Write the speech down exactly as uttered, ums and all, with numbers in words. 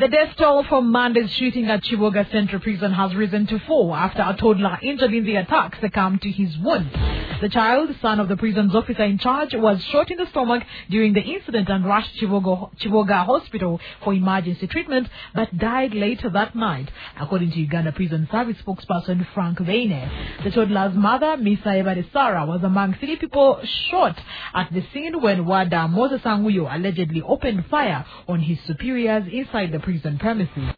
The death toll from Monday's shooting at Chivoga Central Prison has risen to four after a toddler injured in the attack succumbed to his wounds. The child, son of the prison's officer in charge, was shot in the stomach during the incident and rushed to Chivoga, Chivoga Hospital for emergency treatment, but died later that night, according to Uganda Prison Service spokesperson Frank Veine. The toddler's mother, Misa Ebarisara, was among three people shot at the scene when Wada Moses Sanguyo allegedly opened fire on his superiors inside the prison premises.